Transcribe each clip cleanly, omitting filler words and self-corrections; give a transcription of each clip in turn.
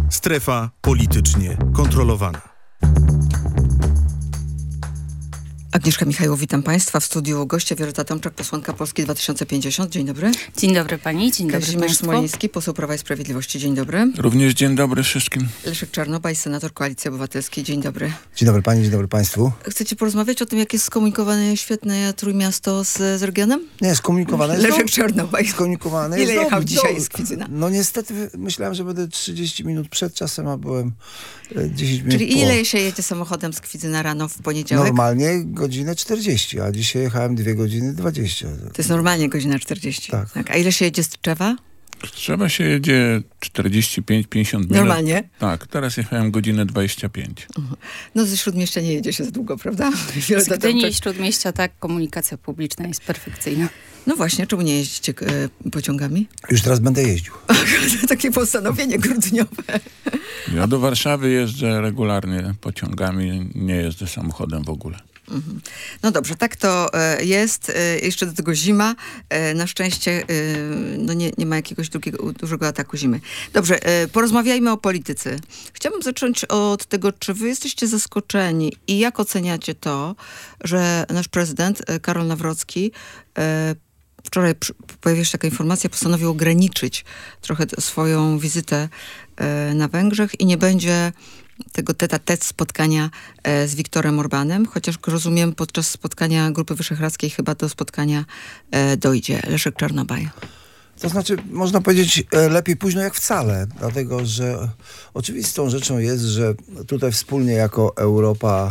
Strefa politycznie kontrolowana. Agnieszka Michajło, witam Państwa. W studiu gościa Wioletta Tomczak, posłanka Polski 2050. Dzień dobry. Dzień dobry Pani, dzień dobry Kazimierz Państwu. Smoliński, poseł Prawa i Sprawiedliwości. Dzień dobry. Również dzień dobry wszystkim. Leszek Czarnobaj, senator Koalicji Obywatelskiej. Dzień dobry. Dzień dobry Pani, dzień dobry Państwu. Chcecie porozmawiać o tym, jak jest skomunikowane świetne Trójmiasto z regionem? Nie, skomunikowane jest Leszek Czarnobaj. Skomunikowane Ile jest jechał dzisiaj z Kwidzyna? No niestety myślałem, że będę 30 minut przed czasem, a byłem 10 minut Czyli ile się jedzie samochodem z Kwidzyna rano w poniedziałek? Normalnie godzinę 40, a dzisiaj jechałem 2 godziny 20. To jest normalnie godzina 40. Tak. A ile się jedzie z Tczewa? Trzeba się jedzie 45-50 minut. Normalnie? Tak, teraz jechałem godzinę 25. No ze Śródmieścia nie jedzie się za długo, prawda? Z Gdyni i Śródmieścia tak, komunikacja publiczna jest perfekcyjna. No właśnie, czemu nie jeździcie pociągami? Już teraz będę jeździł. Takie postanowienie grudniowe. Ja do Warszawy jeżdżę regularnie pociągami, nie jeżdżę samochodem w ogóle. No dobrze, tak to jest. Jeszcze do tego zima. Na szczęście no nie ma jakiegoś dużego ataku zimy. Dobrze, porozmawiajmy o polityce. Chciałabym zacząć od tego, czy wy jesteście zaskoczeni i jak oceniacie to, że nasz prezydent Karol Nawrocki wczoraj pojawiła się taka informacja, postanowił ograniczyć trochę swoją wizytę na Węgrzech i nie będzie tego tete-a-tete spotkania z Viktorem Orbánem, chociaż rozumiem, podczas spotkania Grupy Wyszehradzkiej chyba do spotkania dojdzie. Leszek Czarnobaj. To znaczy, można powiedzieć, lepiej późno jak wcale, dlatego że oczywistą rzeczą jest, że tutaj wspólnie jako Europa,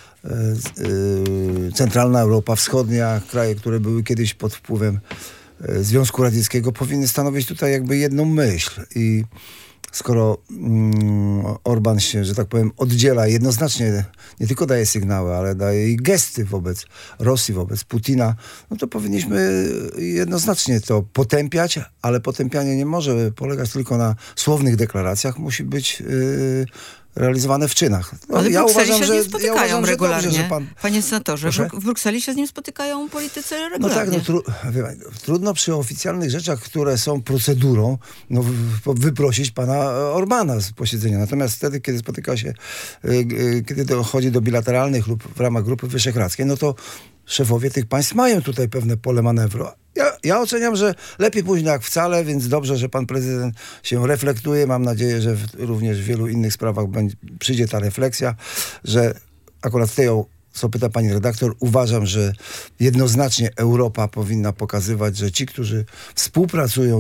centralna Europa Wschodnia, kraje, które były kiedyś pod wpływem Związku Radzieckiego, powinny stanowić tutaj jakby jedną myśl. I skoro Orbán się, że tak powiem, oddziela jednoznacznie, nie tylko daje sygnały, ale daje i gesty wobec Rosji, wobec Putina, no to powinniśmy jednoznacznie to potępiać, ale potępianie nie może polegać tylko na słownych deklaracjach, musi być realizowane w czynach. No, ale w Brukseli się z nim spotykają regularnie. Dobrze, że Panie senatorze, w Brukseli się z nim spotykają politycy regularnie. No tak, trudno przy oficjalnych rzeczach, które są procedurą, wyprosić pana Orbána z posiedzenia. Natomiast wtedy, kiedy spotyka się, kiedy dochodzi do bilateralnych lub w ramach Grupy Wyszehradzkiej, no to szefowie tych państw mają tutaj pewne pole manewru. Ja oceniam, że lepiej późno jak wcale, więc dobrze, że pan prezydent się reflektuje. Mam nadzieję, że również w wielu innych sprawach przyjdzie ta refleksja, że akurat w tej, co pyta pani redaktor, uważam, że jednoznacznie Europa powinna pokazywać, że ci, którzy współpracują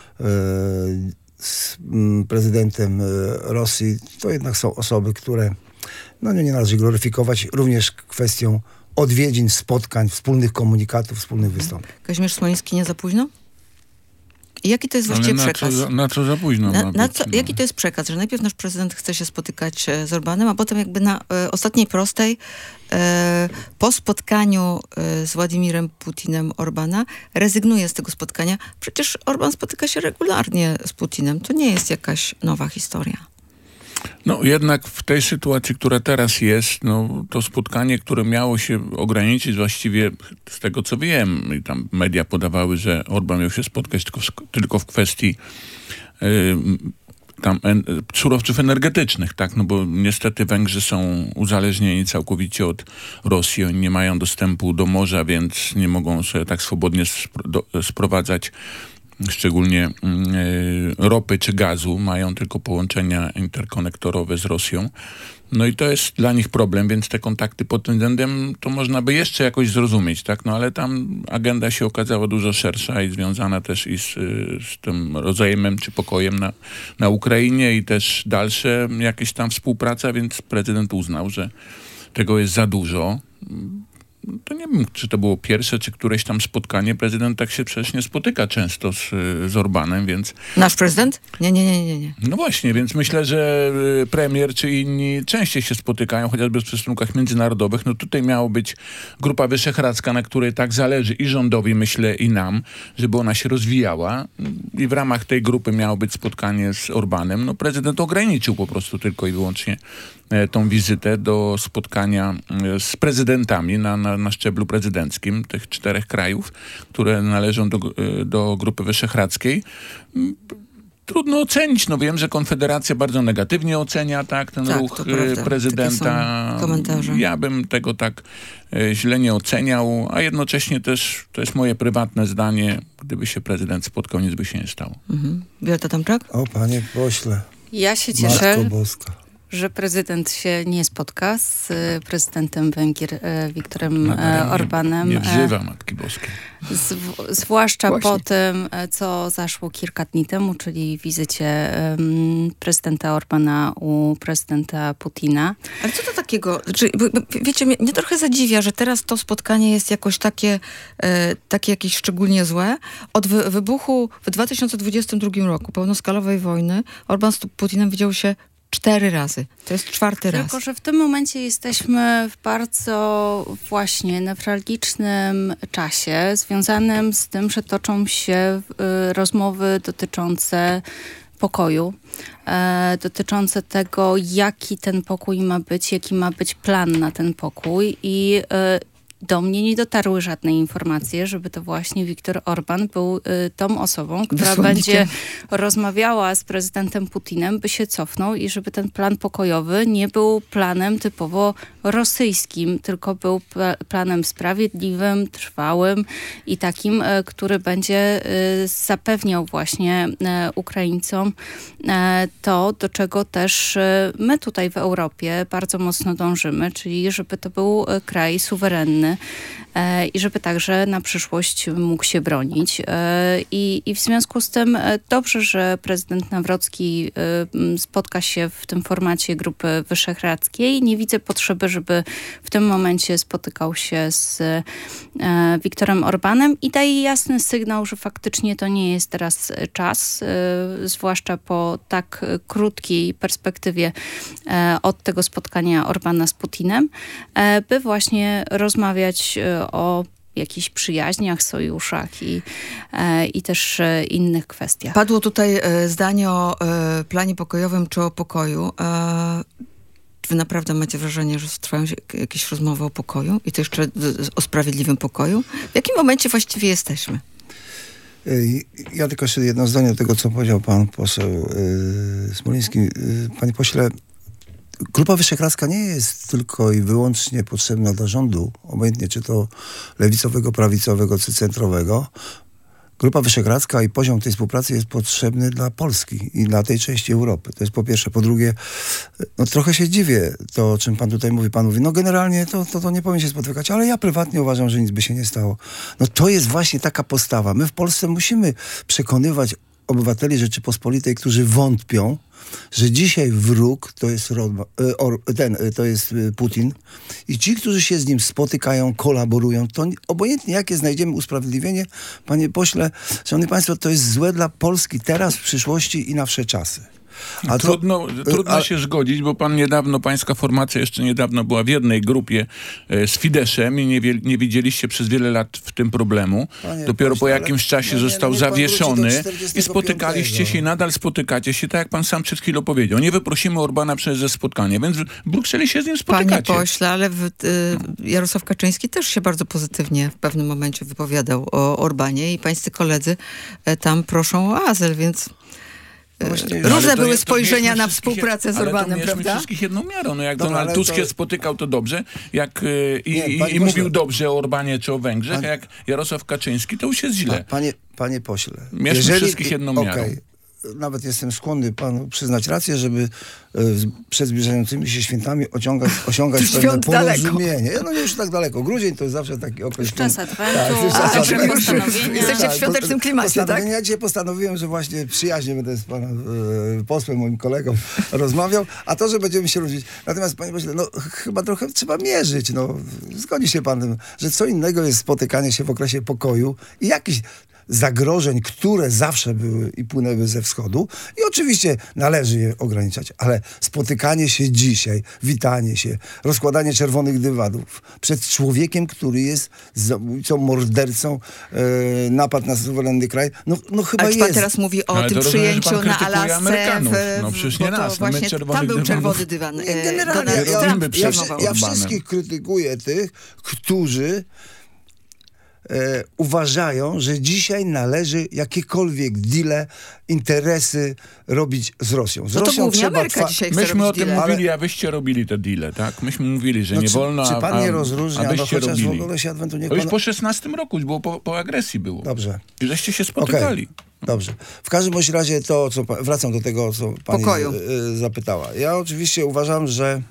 z prezydentem Rosji, to jednak są osoby, które nie należy gloryfikować, również kwestią odwiedzin, spotkań, wspólnych komunikatów, wspólnych wystąpień. Kazimierz Smoliński, nie za późno? I jaki to jest właściwie przekaz? Na co za późno? Jaki to jest przekaz? Że najpierw nasz prezydent chce się spotykać z Orbánem, a potem jakby na ostatniej prostej po spotkaniu z Władimirem Putinem Orbána rezygnuje z tego spotkania. Przecież Orbán spotyka się regularnie z Putinem. To nie jest jakaś nowa historia. No jednak w tej sytuacji, która teraz jest, to spotkanie, które miało się ograniczyć właściwie z tego, co wiem, i tam media podawały, że Orbán miał się spotkać tylko w kwestii surowców energetycznych, tak? No bo niestety Węgrzy są uzależnieni całkowicie od Rosji. Oni nie mają dostępu do morza, więc nie mogą sobie tak swobodnie sprowadzać szczególnie ropy czy gazu, mają tylko połączenia interkonektorowe z Rosją. No i to jest dla nich problem, więc te kontakty pod tym względem to można by jeszcze jakoś zrozumieć, tak? No ale tam agenda się okazała dużo szersza i związana też i z tym rozejmem czy pokojem na Ukrainie i też dalsze jakieś tam współpraca, więc prezydent uznał, że tego jest za dużo. To nie wiem, czy to było pierwsze, czy któreś tam spotkanie. Prezydent tak się przecież nie spotyka często z Orbánem, więc... Nasz prezydent? Nie. No właśnie, więc myślę, że premier czy inni częściej się spotykają, chociażby w stosunkach międzynarodowych. No tutaj miało być Grupa Wyszehradzka, na której tak zależy i rządowi, myślę, i nam, żeby ona się rozwijała. I w ramach tej grupy miało być spotkanie z Orbánem. No prezydent ograniczył po prostu tylko i wyłącznie tą wizytę do spotkania z prezydentami na szczeblu prezydenckim tych 4 krajów, które należą do Grupy Wyszehradzkiej. Trudno ocenić. No wiem, że Konfederacja bardzo negatywnie ocenia ten Tak, ruch to prawda. prezydenta. Takie są komentarze. Ja bym tego tak źle nie oceniał, a jednocześnie też to jest moje prywatne zdanie. Gdyby się prezydent spotkał, nic by się nie stało. Wioletta Tomczak? O, panie pośle, Ja się Matko cieszę, Boska. że prezydent się nie spotka z prezydentem Węgier Viktorem Nadaremnie Orbanem. Nie wzywa Matki Boskiej. Zwłaszcza Właśnie. po tym, co zaszło kilka dni temu, czyli wizycie prezydenta Orbana u prezydenta Putina. Ale co to takiego? Znaczy, wiecie, mnie trochę zadziwia, że teraz to spotkanie jest jakoś takie jakieś szczególnie złe. Od wybuchu w 2022 roku pełnoskalowej wojny Orban z Putinem widział się 4 razy. To jest 4. raz. Tylko, że w tym momencie jesteśmy w bardzo właśnie newralgicznym czasie, związanym z tym, że toczą się rozmowy dotyczące pokoju, dotyczące tego, jaki ten pokój ma być, jaki ma być plan na ten pokój i do mnie nie dotarły żadne informacje, żeby to właśnie Viktor Orban był tą osobą, która Wysłannikiem. będzie rozmawiała z prezydentem Putinem, by się cofnął i żeby ten plan pokojowy nie był planem typowo rosyjskim, tylko był planem sprawiedliwym, trwałym i takim, który będzie zapewniał właśnie Ukraińcom to, do czego też my tutaj w Europie bardzo mocno dążymy, czyli żeby to był kraj suwerenny i żeby także na przyszłość mógł się bronić. I w związku z tym dobrze, że prezydent Nawrocki spotka się w tym formacie Grupy Wyszehradzkiej. Nie widzę potrzeby, żeby w tym momencie spotykał się z Viktorem Orbanem i daje jasny sygnał, że faktycznie to nie jest teraz czas, zwłaszcza po tak krótkiej perspektywie od tego spotkania Orbana z Putinem, by właśnie rozmawiać o jakichś przyjaźniach, sojuszach i też innych kwestiach. Padło tutaj zdanie o planie pokojowym czy o pokoju. Czy wy naprawdę macie wrażenie, że trwają jakieś rozmowy o pokoju? I to jeszcze o sprawiedliwym pokoju? W jakim momencie właściwie jesteśmy? Ja tylko jeszcze jedno zdanie do tego, co powiedział pan poseł Smoliński. Panie pośle, Grupa Wyszehradzka nie jest tylko i wyłącznie potrzebna dla rządu, obojętnie czy to lewicowego, prawicowego, czy centrowego. Grupa Wyszehradzka i poziom tej współpracy jest potrzebny dla Polski i dla tej części Europy. To jest po pierwsze. Po drugie, no trochę się dziwię to, o czym pan tutaj mówi. Pan mówi, no generalnie to nie powinien się spotykać, ale ja prywatnie uważam, że nic by się nie stało. No to jest właśnie taka postawa. My w Polsce musimy przekonywać obywateli Rzeczypospolitej, którzy wątpią, że dzisiaj wróg to jest to jest Putin i ci, którzy się z nim spotykają, kolaborują, to obojętnie jakie znajdziemy usprawiedliwienie, panie pośle, szanowni państwo, to jest złe dla Polski teraz, w przyszłości i na wsze czasy. A Trudno się zgodzić, bo pańska formacja jeszcze niedawno była w jednej grupie z Fideszem i nie widzieliście przez wiele lat w tym problemu. Dopiero po jakimś czasie został zawieszony i spotykaliście się i nadal spotykacie się, tak jak pan sam przed chwilą powiedział. Nie wyprosimy Orbana przez spotkanie, więc w Brukseli się z nim spotykacie. Panie pośle, ale Jarosław Kaczyński też się bardzo pozytywnie w pewnym momencie wypowiadał o Orbanie i pańscy koledzy tam proszą o azyl, więc... Różne były spojrzenia na współpracę z Orbanem, ale prawda? wszystkich jedną miarą. No jak Dobra, Donald Tusk się spotykał, to dobrze. I mówił dobrze o Orbanie czy o Węgrzech, a jak Jarosław Kaczyński, to już jest źle. Panie pośle. Mierzmy wszystkich jedną miarą. Nawet jestem skłonny panu przyznać rację, żeby przed zbliżającymi się świętami osiągać pewne porozumienie. No nie już tak daleko. Grudzień to jest zawsze taki okres... Już czas adwentu, jesteście w świątecznym klimacie, tak? Ja dzisiaj postanowiłem, że właśnie przyjaźnie będę z panem posłem, moim kolegą rozmawiał, a to, że będziemy się różnić. Natomiast, panie pośle, no chyba trochę trzeba mierzyć. No, zgodzi się pan, że co innego jest spotykanie się w okresie pokoju i jakiś zagrożeń, które zawsze były i płynęły ze wschodu i oczywiście należy je ograniczać, ale spotykanie się dzisiaj, witanie się, rozkładanie czerwonych dywanów przed człowiekiem, który jest zabójcą, mordercą, napad na suwerenny kraj, no chyba jest. jest. Pan teraz mówi o tym przyjęciu na Alasce. No przecież nie nas, właśnie tam był czerwony dywan. Ja wszystkich krytykuję tych, którzy uważają, że dzisiaj należy jakiekolwiek deale, interesy robić z Rosją. Z No to Rosją głównie trzeba Ameryka dzisiaj chce Myśmy o robić tym deale. mówili, a wyście robili te deale, tak? Myśmy mówili, że nie wolno, czy pan nie rozróżnia? a wyście chociaż robili. w ogóle się Adwentu nie To już po 16 roku, już było po agresji było. Dobrze. I żeście się spotykali. Dobrze. W każdym bądź razie to, co wracam do tego, co pani Pokoju. Zapytała. Ja oczywiście uważam, że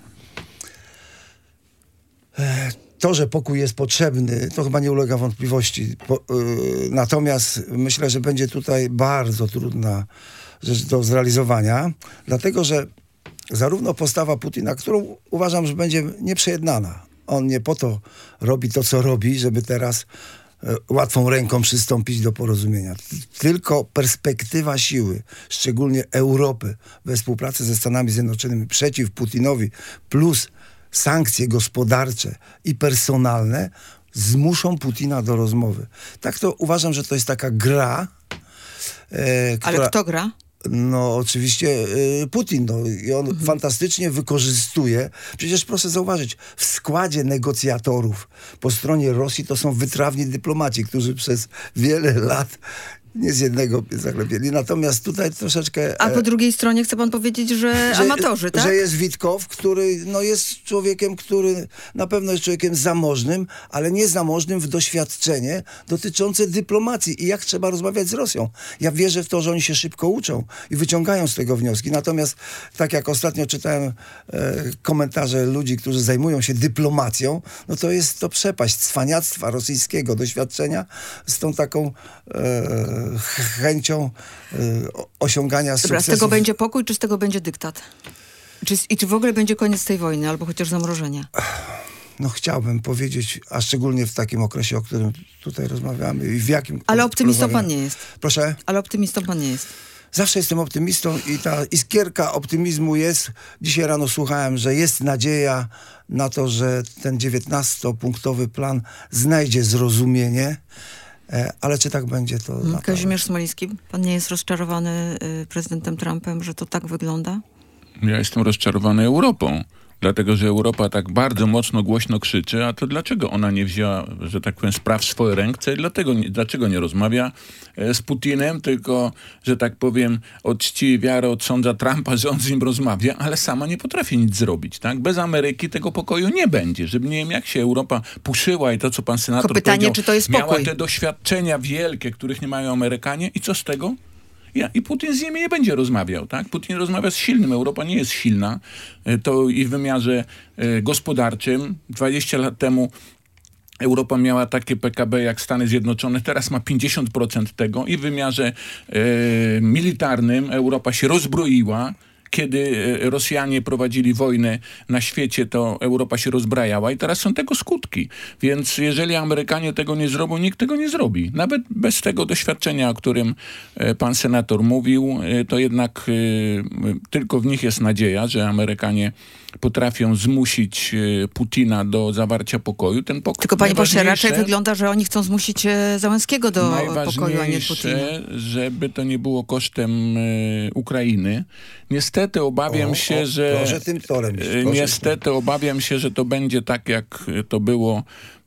to, że pokój jest potrzebny, to chyba nie ulega wątpliwości. Natomiast myślę, że będzie tutaj bardzo trudna rzecz do zrealizowania, dlatego że zarówno postawa Putina, którą uważam, że będzie nieprzejednana. On nie po to robi to, co robi, żeby teraz łatwą ręką przystąpić do porozumienia. Tylko perspektywa siły, szczególnie Europy, we współpracy ze Stanami Zjednoczonymi przeciw Putinowi, plus sankcje gospodarcze i personalne zmuszą Putina do rozmowy. Tak to uważam, że to jest taka gra, która... Ale kto gra? No oczywiście Putin. No, i on fantastycznie wykorzystuje. Przecież proszę zauważyć, w składzie negocjatorów po stronie Rosji to są wytrawni dyplomaci, którzy przez wiele lat nie z jednego zaglebieli. Natomiast tutaj troszeczkę... A po drugiej stronie chce pan powiedzieć, że amatorzy, tak? Że jest Witkow, który jest człowiekiem, który na pewno jest człowiekiem zamożnym, ale nie zamożnym w doświadczenie dotyczące dyplomacji i jak trzeba rozmawiać z Rosją. Ja wierzę w to, że oni się szybko uczą i wyciągają z tego wnioski. Natomiast tak jak ostatnio czytałem komentarze ludzi, którzy zajmują się dyplomacją, no to jest to przepaść cwaniactwa rosyjskiego doświadczenia z tą taką chęcią osiągania sukcesu. Dobra, z tego będzie pokój, czy z tego będzie dyktat? Czy w ogóle będzie koniec tej wojny, albo chociaż zamrożenie? No chciałbym powiedzieć, a szczególnie w takim okresie, o którym tutaj rozmawiamy i w jakim... Ale optymistą pan nie jest. Proszę? Ale optymistą pan nie jest. Zawsze jestem optymistą i ta iskierka optymizmu jest. Dzisiaj rano słuchałem, że jest nadzieja na to, że ten 19-punktowy plan znajdzie zrozumienie. Ale czy tak będzie, to... Kazimierz Smoliński, pan nie jest rozczarowany prezydentem Trumpem, że to tak wygląda? Ja jestem rozczarowany Europą. Dlatego, że Europa tak bardzo mocno, głośno krzyczy, a to dlaczego ona nie wzięła, że tak powiem, spraw w swoje ręce? Dlaczego nie rozmawia z Putinem, tylko, że tak powiem, od czci i wiary odsądza Trumpa, że on z nim rozmawia, ale sama nie potrafi nic zrobić, tak? Bez Ameryki tego pokoju nie będzie. Żeby nie wiem, jak się Europa puszyła i to, co pan senator Tylko pytanie, powiedział, czy to jest miała pokój? te doświadczenia wielkie, których nie mają Amerykanie i co z tego? I Putin z nimi nie będzie rozmawiał, tak? Putin rozmawia z silnym. Europa nie jest silna. To i w wymiarze gospodarczym. 20 lat temu Europa miała takie PKB jak Stany Zjednoczone, teraz ma 50% tego i w wymiarze militarnym Europa się rozbroiła. Kiedy Rosjanie prowadzili wojnę na świecie, to Europa się rozbrajała i teraz są tego skutki. Więc jeżeli Amerykanie tego nie zrobią, nikt tego nie zrobi. Nawet bez tego doświadczenia, o którym pan senator mówił, to jednak tylko w nich jest nadzieja, że Amerykanie potrafią zmusić Putina do zawarcia pokoju. Ten pokój Tylko panie pośle, raczej wygląda, że oni chcą zmusić Załęskiego do pokoju, a nie Putina. Żeby to nie było kosztem Ukrainy. Niestety obawiam się, że... Proszę tym torem. Niestety obawiam się, że to będzie tak, jak to było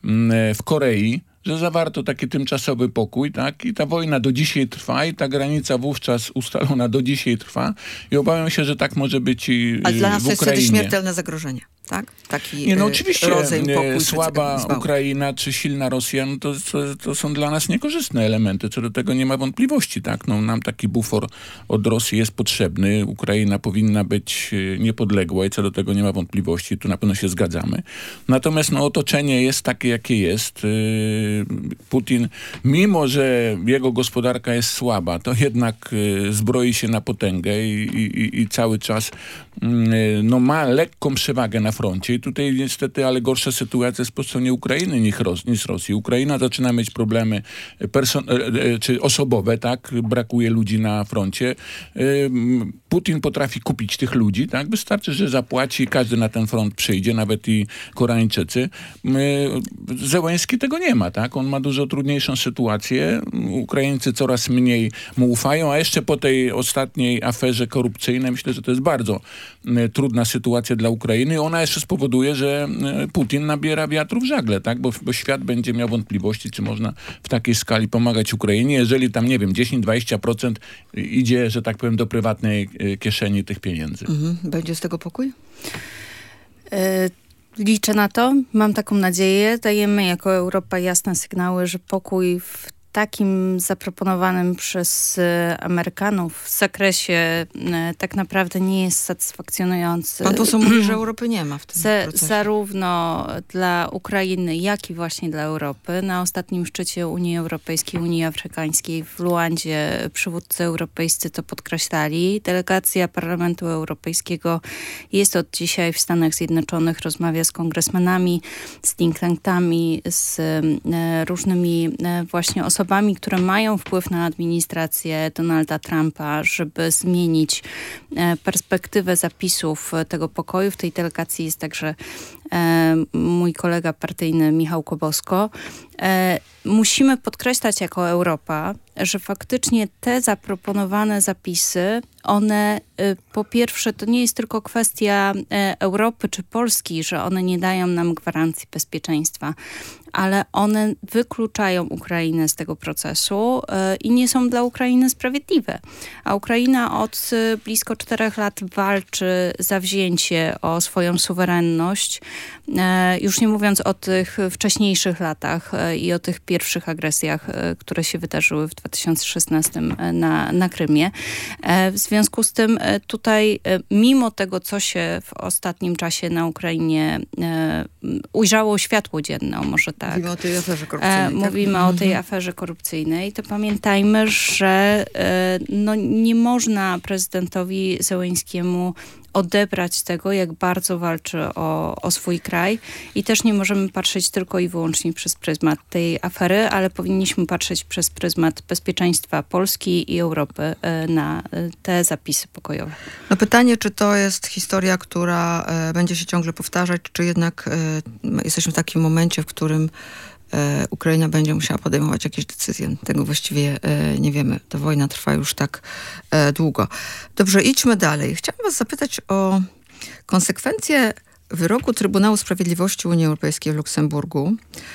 w Korei, że zawarto taki tymczasowy pokój, tak? I ta wojna do dzisiaj trwa i ta granica wówczas ustalona do dzisiaj trwa i obawiam się, że tak może być i Ale dla nas w to jest Ukrainie. wtedy śmiertelne zagrożenie, tak? Taki Nie, no oczywiście rodzaj pokój, słaba Ukraina czy silna Rosja, no to są dla nas niekorzystne elementy. Co do tego nie ma wątpliwości, tak? No, nam taki bufor od Rosji jest potrzebny. Ukraina powinna być niepodległa i co do tego nie ma wątpliwości. Tu na pewno się zgadzamy. Natomiast no, otoczenie jest takie, jakie jest. Putin, mimo że jego gospodarka jest słaba, to jednak zbroi się na potęgę i cały czas no, ma lekką przewagę na froncie. I tutaj niestety, ale gorsza sytuacja jest po stronie Ukrainy niż Rosji. Ukraina zaczyna mieć problemy czy osobowe, tak? Brakuje ludzi na froncie. Putin potrafi kupić tych ludzi, tak? Wystarczy, że zapłaci, każdy na ten front przyjdzie, nawet i Koreańczycy. Zełenski tego nie ma, tak? On ma dużo trudniejszą sytuację. Ukraińcy coraz mniej mu ufają, a jeszcze po tej ostatniej aferze korupcyjnej myślę, że to jest bardzo trudna sytuacja dla Ukrainy. Ona jeszcze spowoduje, że Putin nabiera wiatru w żagle, tak? Bo świat będzie miał wątpliwości, czy można w takiej skali pomagać Ukrainie, jeżeli tam, nie wiem, 10-20% idzie, że tak powiem, do prywatnej kieszeni tych pieniędzy. Będzie z tego pokój? Liczę na to, mam taką nadzieję. Dajemy jako Europa jasne sygnały, że pokój w takim zaproponowanym przez Amerykanów w zakresie tak naprawdę nie jest satysfakcjonujący. Pan poseł mówi, że Europy nie ma w tym procesie. Zarówno dla Ukrainy, jak i właśnie dla Europy. Na ostatnim szczycie Unii Europejskiej, Unii Afrykańskiej w Luandzie przywódcy europejscy to podkreślali. Delegacja Parlamentu Europejskiego jest od dzisiaj w Stanach Zjednoczonych, rozmawia z kongresmenami, z think tankami, z różnymi właśnie osobami, które mają wpływ na administrację Donalda Trumpa, żeby zmienić perspektywę zapisów tego pokoju. W tej delegacji jest także mój kolega partyjny Michał Kobosko. Musimy podkreślać jako Europa, że faktycznie te zaproponowane zapisy, one po pierwsze to nie jest tylko kwestia Europy czy Polski, że one nie dają nam gwarancji bezpieczeństwa, ale one wykluczają Ukrainę z tego procesu i nie są dla Ukrainy sprawiedliwe. A Ukraina od blisko 4 lat walczy za wzięcie o swoją suwerenność, już nie mówiąc o tych wcześniejszych latach i o tych pierwszych agresjach, które się wydarzyły w 2016 na Krymie. W związku z tym tutaj, mimo tego, co się w ostatnim czasie na Ukrainie ujrzało światło dzienne, może tak. Mówimy o tej aferze korupcyjnej. Mówimy o tej aferze korupcyjnej, to pamiętajmy, że nie można prezydentowi Zełenskiemu odebrać tego, jak bardzo walczy o swój kraj i też nie możemy patrzeć tylko i wyłącznie przez pryzmat tej afery, ale powinniśmy patrzeć przez pryzmat bezpieczeństwa Polski i Europy na te zapisy pokojowe. No pytanie, czy to jest historia, która będzie się ciągle powtarzać, czy jednak jesteśmy w takim momencie, w którym Ukraina będzie musiała podejmować jakieś decyzje. Tego właściwie nie wiemy. Ta wojna trwa już tak długo. Dobrze, idźmy dalej. Chciałam was zapytać o konsekwencje wyroku Trybunału Sprawiedliwości Unii Europejskiej w Luksemburgu.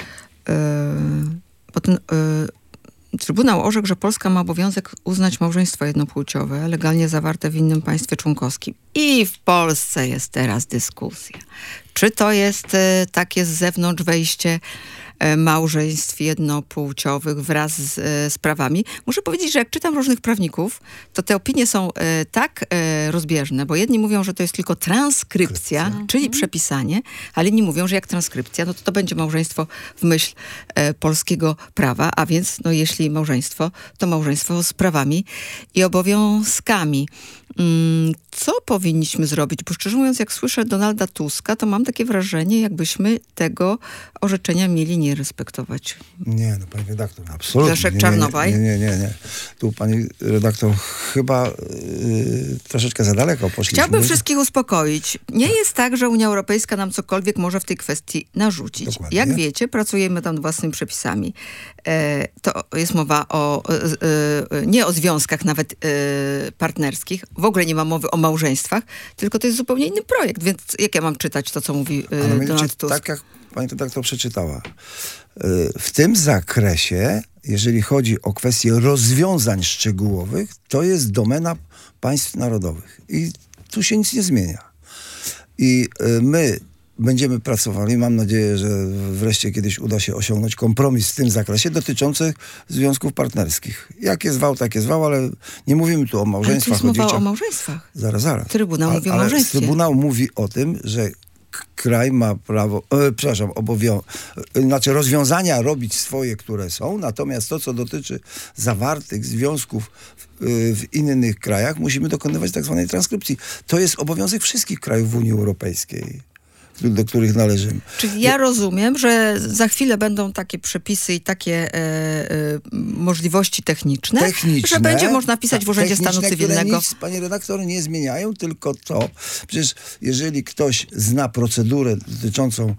Bo ten Trybunał orzekł, że Polska ma obowiązek uznać małżeństwo jednopłciowe legalnie zawarte w innym państwie członkowskim. I w Polsce jest teraz dyskusja. Czy to jest takie z zewnątrz wejście małżeństw jednopłciowych wraz z prawami. Muszę powiedzieć, że jak czytam różnych prawników, to te opinie są tak rozbieżne, bo jedni mówią, że to jest tylko transkrypcja, czyli przepisanie, ale inni mówią, że jak transkrypcja, no to będzie małżeństwo w myśl polskiego prawa, a więc no jeśli małżeństwo, to małżeństwo z prawami i obowiązkami. Co powinniśmy zrobić? Bo szczerze mówiąc, jak słyszę Donalda Tuska, to mam takie wrażenie, jakbyśmy tego orzeczenia mieli nie respektować. Nie, no pani redaktor, absolutnie. Leszek Czarnowaj? Nie. Tu pani redaktor chyba troszeczkę za daleko poszliśmy. Chciałbym wszystkich uspokoić. Nie jest tak, że Unia Europejska nam cokolwiek może w tej kwestii narzucić. Dokładnie. Jak wiecie, pracujemy tam nad własnymi przepisami. To jest mowa nie o związkach nawet partnerskich. W ogóle nie ma mowy o małżeństwach, tylko to jest zupełnie inny projekt. Więc jak ja mam czytać to, co mówi Donald Tusk? Tak jak pani redaktor przeczytała. W tym zakresie, jeżeli chodzi o kwestie rozwiązań szczegółowych, to jest domena państw narodowych. I tu się nic nie zmienia. I my będziemy pracowali, mam nadzieję, że wreszcie kiedyś uda się osiągnąć kompromis w tym zakresie dotyczący związków partnerskich. Jak jest wał, tak jest wał, ale nie mówimy tu o małżeństwach. Ale to jest mowa o małżeństwach. Zaraz. Trybunał mówi o małżeństwie. Trybunał mówi o tym, że kraj ma prawo, rozwiązania robić swoje, które są, natomiast to, co dotyczy zawartych związków w innych krajach, musimy dokonywać tak zwanej transkrypcji. To jest obowiązek wszystkich krajów w Unii Europejskiej, do których należymy. Czyli ja rozumiem, że za chwilę będą takie przepisy i takie możliwości techniczne, że będzie można wpisać w Urzędzie Stanu Cywilnego. Które nic, panie redaktor, nie zmieniają, tylko to. Przecież jeżeli ktoś zna procedurę dotyczącą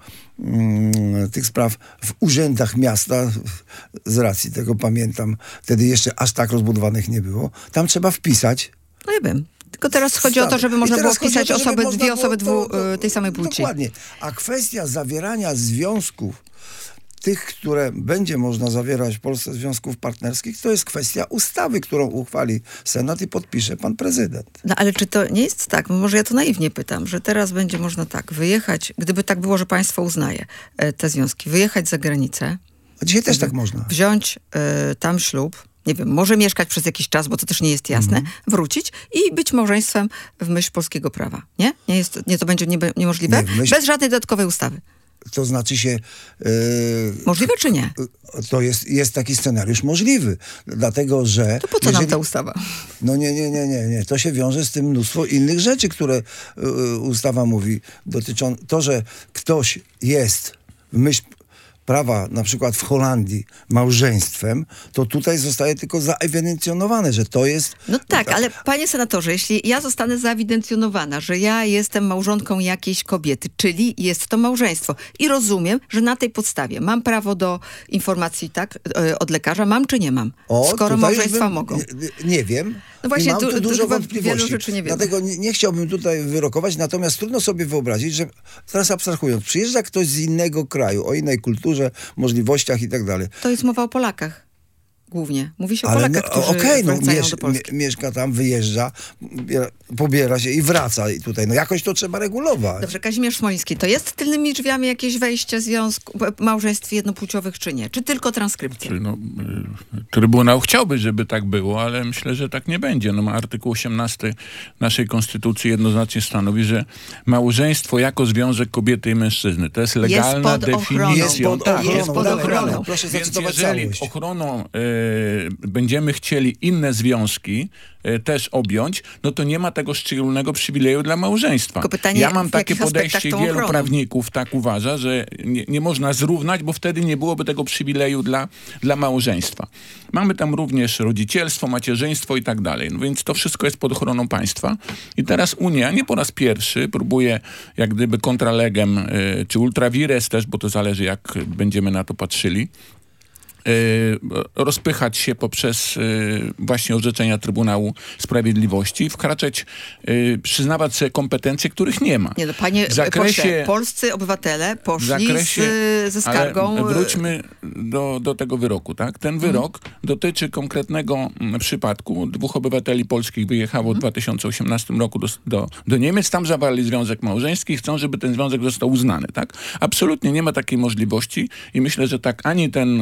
tych spraw w urzędach miasta, z racji tego pamiętam, wtedy jeszcze aż tak rozbudowanych nie było, tam trzeba wpisać. No ja wiem. Tylko teraz chodzi o to, żeby można było wpisać dwie osoby tej samej płci. Dokładnie. A kwestia zawierania związków, tych, które będzie można zawierać w Polsce, związków partnerskich, to jest kwestia ustawy, którą uchwali Senat i podpisze pan prezydent. No ale czy to nie jest tak, może ja to naiwnie pytam, że teraz będzie można tak wyjechać, gdyby tak było, że państwo uznaje te związki, wyjechać za granicę. A dzisiaj też tak można. Wziąć tam ślub, nie wiem, może mieszkać przez jakiś czas, bo to też nie jest jasne, wrócić i być małżeństwem w myśl polskiego prawa. Nie? To będzie niemożliwe? Bez żadnej dodatkowej ustawy. To znaczy się... Możliwe czy nie? To jest taki scenariusz możliwy. Dlatego, że... To po co nam ta ustawa? No nie. To się wiąże z tym mnóstwo innych rzeczy, które ustawa mówi. Dotyczą to, że ktoś jest w myśl prawa, na przykład w Holandii, małżeństwem, to tutaj zostaje tylko zaewidencjonowane, że to jest... No tak, ale panie senatorze, jeśli ja zostanę zaewidencjonowana, że ja jestem małżonką jakiejś kobiety, czyli jest to małżeństwo i rozumiem, że na tej podstawie mam prawo do informacji, tak, od lekarza, mam czy nie mam? Skoro małżeństwa mogą. Nie wiem. No właśnie, i mam tu dużo wątpliwości. Wielu rzeczy nie wiem. Dlatego nie chciałbym tutaj wyrokować, natomiast trudno sobie wyobrazić, że teraz abstrahując, przyjeżdża ktoś z innego kraju, o innej kulturze, możliwościach i tak dalej. To jest mowa o Polakach. Głównie. Mówi się o Polakach, którzy wracają do Polski. Mieszka tam, wyjeżdża, pobiera się i wraca i tutaj. No jakoś to trzeba regulować. Dobrze, Kazimierz Smoliński, to jest tylnymi drzwiami jakieś wejście małżeństw jednopłciowych, czy nie? Czy tylko transkrypcja? Trybunał chciałby, żeby tak było, ale myślę, że tak nie będzie. No, artykuł 18 naszej Konstytucji jednoznacznie stanowi, że małżeństwo jako związek kobiety i mężczyzny. To jest legalna definicja. Jest pod ochroną. Proszę Więc zacytować jeżeli całość. ochroną będziemy chcieli inne związki też objąć, no to nie ma tego szczególnego przywileju dla małżeństwa. Pytanie, ja mam takie podejście, wielu ochroną? prawników tak uważa, że nie można zrównać, bo wtedy nie byłoby tego przywileju dla małżeństwa. Mamy tam również rodzicielstwo, macierzyństwo i tak dalej. No więc to wszystko jest pod ochroną państwa. I teraz Unia nie po raz pierwszy próbuje jak gdyby contra legem, czy ultra vires też, bo to zależy jak będziemy na to patrzyli, rozpychać się poprzez właśnie orzeczenia Trybunału Sprawiedliwości, wkraczać, przyznawać sobie kompetencje, których nie ma. Nie, no panie pośle, polscy obywatele poszli ze skargą... Ale wróćmy do tego wyroku, tak? Ten wyrok dotyczy konkretnego przypadku. 2 obywateli polskich wyjechało w 2018 roku do Niemiec, tam zawarli związek małżeński i chcą, żeby ten związek został uznany, tak? Absolutnie nie ma takiej możliwości i myślę, że tak ani ten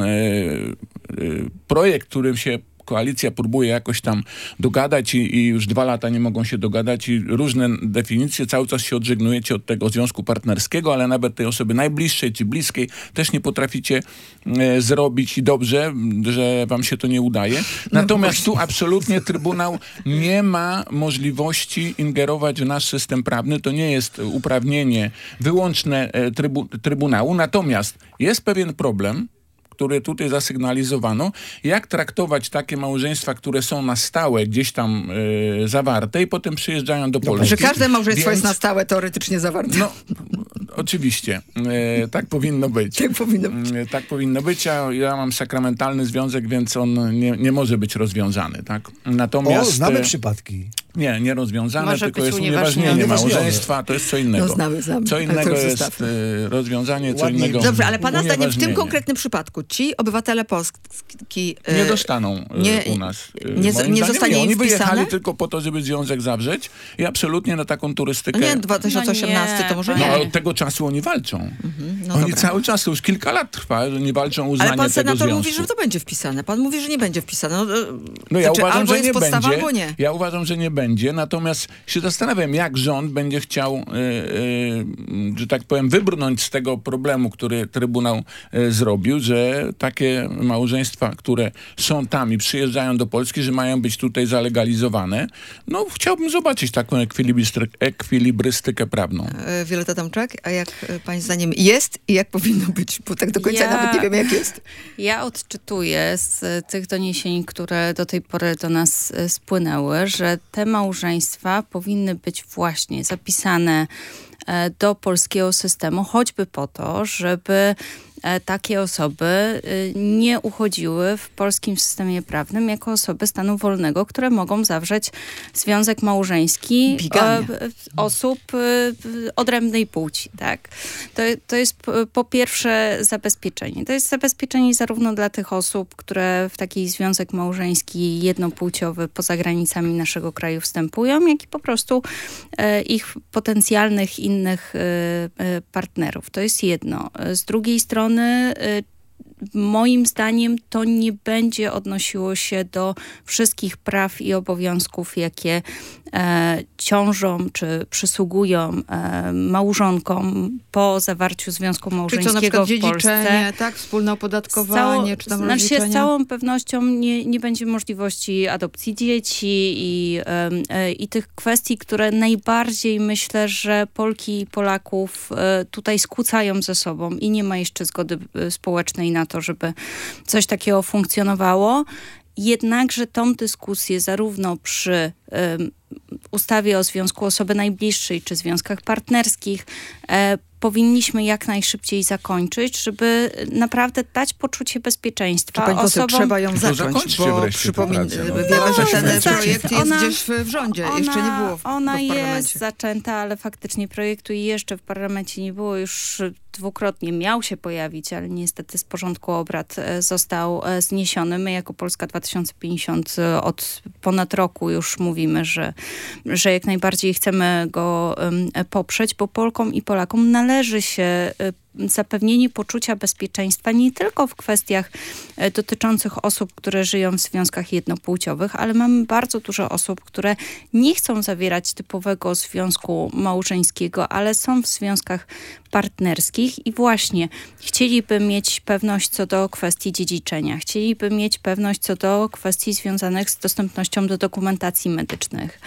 projekt, którym się koalicja próbuje jakoś tam dogadać i już 2 lata nie mogą się dogadać i różne definicje, cały czas się odżegnujecie od tego związku partnerskiego, ale nawet tej osoby najbliższej czy bliskiej też nie potraficie zrobić i dobrze, że wam się to nie udaje. Natomiast tu absolutnie Trybunał nie ma możliwości ingerować w nasz system prawny. To nie jest uprawnienie wyłączne Trybunału. Natomiast jest pewien problem, który tutaj zasygnalizowano, jak traktować takie małżeństwa, które są na stałe gdzieś tam zawarte i potem przyjeżdżają do Polski. Że każde małżeństwo jest na stałe teoretycznie zawarte. No, oczywiście. Tak powinno być. Tak powinno być, a ja mam sakramentalny związek, więc on nie może być rozwiązany. Tak? Natomiast, znamy przypadki. Nie rozwiązane, może tylko jest unieważnione. unieważnienie małżeństwa, to jest co innego. No, znamy. Co innego jest rozwiązanie, co innego Dobrze, ale pana zdaniem w tym unieważnienie. konkretnym przypadku ci obywatele polski... nie dostaną u nas. Nie zostanie im Oni wpisane? wyjechali tylko po to, żeby związek zawrzeć i absolutnie na taką turystykę... Nie, 2018 to może nie. No, od tego czasu oni walczą. No Oni dobra. cały czas, to już kilka lat trwa, że nie walczą o uznanie Ale pan tego senator związku. mówi, że to będzie wpisane. Pan mówi, że nie będzie wpisane. No ja Znaczy, uważam, albo że jest nie podstawa, będzie. albo nie. Ja uważam, że nie będzie. będzie, natomiast się zastanawiam, jak rząd będzie chciał, że tak powiem, wybrnąć z tego problemu, który Trybunał zrobił, że takie małżeństwa, które są tam i przyjeżdżają do Polski, że mają być tutaj zalegalizowane. No, chciałbym zobaczyć taką ekwilibrystykę prawną. Wioletta Tomczak, a jak pani zdaniem jest i jak powinno być? Bo tak do końca nawet nie wiem, jak jest. Ja odczytuję z tych doniesień, które do tej pory do nas spłynęły, że te małżeństwa powinny być właśnie zapisane do polskiego systemu, choćby po to, żeby takie osoby nie uchodziły w polskim systemie prawnym jako osoby stanu wolnego, które mogą zawrzeć związek małżeński osób odrębnej płci. Tak? To jest po pierwsze zabezpieczenie. To jest zabezpieczenie zarówno dla tych osób, które w taki związek małżeński jednopłciowy poza granicami naszego kraju wstępują, jak i po prostu ich potencjalnych innych partnerów. To jest jedno. Z drugiej strony moim zdaniem to nie będzie odnosiło się do wszystkich praw i obowiązków, jakie ciążą czy przysługują małżonkom po zawarciu związku małżeńskiego w Polsce. dziedziczenie, tak? Wspólne opodatkowanie, czy tam rozliczenie? Z całą pewnością nie będzie możliwości adopcji dzieci i tych kwestii, które najbardziej myślę, że Polki i Polaków tutaj skłócają ze sobą i nie ma jeszcze zgody społecznej na to, żeby coś takiego funkcjonowało. Jednakże tą dyskusję zarówno przy ustawie o związku osoby najbliższej czy związkach partnerskich powinniśmy jak najszybciej zakończyć, żeby naprawdę dać poczucie bezpieczeństwa Pani poseł, osobom. trzeba ją zacząć, zakończcie bo wreszcie przypominam, tę pracę, wiemy, że ten projekt jest Ona- gdzieś w rządzie, jeszcze nie było w Ona jest parlamencie. zaczęta, ale faktycznie projektu jeszcze w parlamencie nie było. Już dwukrotnie miał się pojawić, ale niestety z porządku obrad został zniesiony. My jako Polska 2050 od ponad roku już mówimy, że jak najbardziej chcemy go poprzeć, bo Polkom i Polakom należy się zapewnienie poczucia bezpieczeństwa nie tylko w kwestiach dotyczących osób, które żyją w związkach jednopłciowych, ale mamy bardzo dużo osób, które nie chcą zawierać typowego związku małżeńskiego, ale są w związkach partnerskich i właśnie chcieliby mieć pewność co do kwestii dziedziczenia, chcieliby mieć pewność co do kwestii związanych z dostępnością do dokumentacji medycznych.